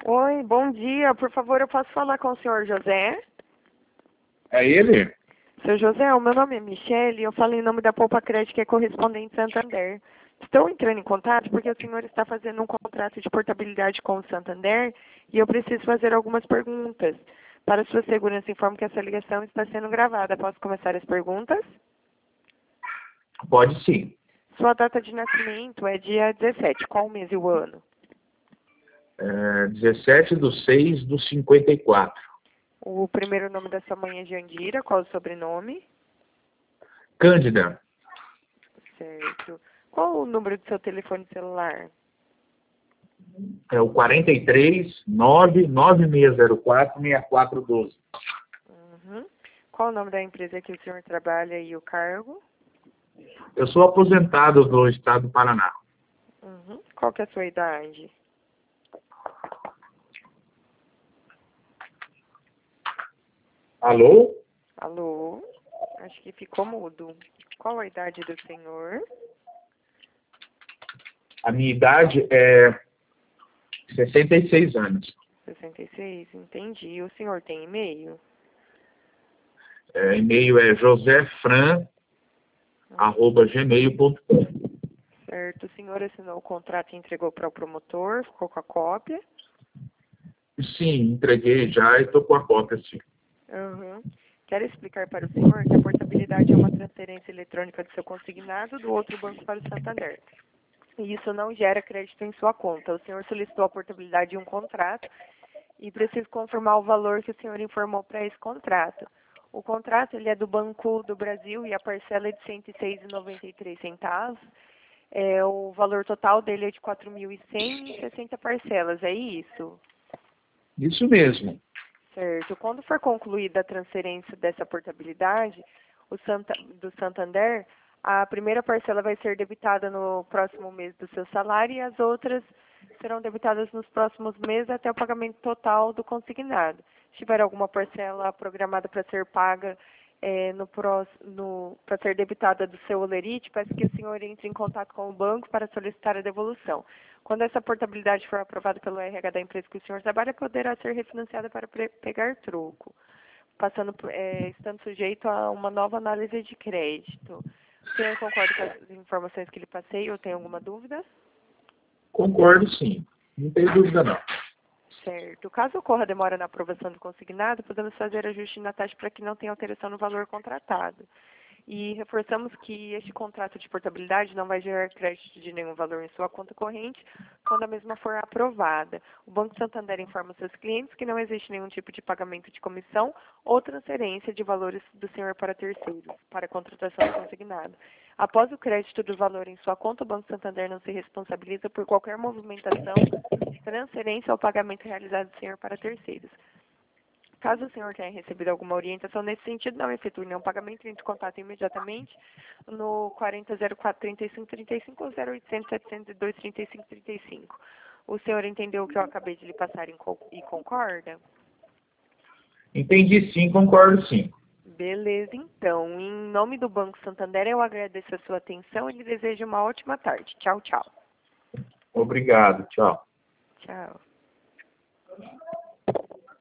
Oi, bom dia. Por favor, eu posso falar com o senhor José? É ele? Seu José, o meu nome é Michele e eu falo em nome da Poupa Crédito, que é correspondente Santander. Estou entrando em contato porque o senhor está fazendo um contrato de portabilidade com o Santander e eu preciso fazer algumas perguntas. Para sua segurança, informo que essa ligação está sendo gravada. Posso começar as perguntas? Pode sim. Sua data de nascimento é dia 17. Qual o mês e o ano? 17/6/54. O primeiro nome da sua mãe é Jandira. Qual o sobrenome? Cândida. Certo. Qual o número do seu telefone celular? É o 43 99604 6412. Uhum. Qual o nome da empresa que o senhor trabalha e o cargo? Eu sou aposentado do estado do Paraná. Uhum. Qual que é a sua idade? Alô? Alô? Acho que ficou mudo. Qual a idade do senhor? A minha idade é 66 anos. 66. Entendi. O senhor tem e-mail? E-mail é josefran@gmail.com. Certo. O senhor assinou o contrato e entregou para o promotor? Ficou com a cópia? Sim, entreguei já e estou com a cópia, sim. Uhum. Quero explicar para o senhor que a portabilidade é uma transferência eletrônica do seu consignado do outro banco para o Santander. E isso não gera crédito em sua conta. O senhor solicitou a portabilidade de um contrato e precisa confirmar o valor que o senhor informou para esse contrato. O contrato ele é do Banco do Brasil e a parcela é de R$ 106,93. O valor total dele é de 4.100 e 60 parcelas, é isso? Isso mesmo. Certo. Quando for concluída a transferência dessa portabilidade do Santander, a primeira parcela vai ser debitada no próximo mês do seu salário e as outras serão debitadas nos próximos meses até o pagamento total do consignado. Se tiver alguma parcela programada para ser paga para ser debitada do seu holerite, peço que o senhor entre em contato com o banco para solicitar a devolução. Quando essa portabilidade for aprovada pelo RH da empresa que o senhor trabalha, poderá ser refinanciada para pegar troco, estando sujeito a uma nova análise de crédito. O senhor concorda com as informações que lhe passei ou tem alguma dúvida? Concordo, sim. Não tem dúvida, não. Certo. Caso ocorra demora na aprovação do consignado, podemos fazer ajuste na taxa para que não tenha alteração no valor contratado. E reforçamos que este contrato de portabilidade não vai gerar crédito de nenhum valor em sua conta corrente quando a mesma for aprovada. O Banco Santander informa seus clientes que não existe nenhum tipo de pagamento de comissão ou transferência de valores do senhor para terceiros, para a contratação do consignado. Após o crédito do valor em sua conta, o Banco Santander não se responsabiliza por qualquer movimentação, transferência ou pagamento realizado do senhor para terceiros. Caso o senhor tenha recebido alguma orientação nesse sentido, não efetue nenhum pagamento, entre em contato imediatamente no 4004-3535 ou 0800 702 3535. O senhor entendeu o que eu acabei de lhe passar e concorda? Entendi, sim, concordo, sim. Beleza, então. Em nome do Banco Santander, eu agradeço a sua atenção e lhe desejo uma ótima tarde. Tchau, tchau. Obrigado, tchau. Tchau.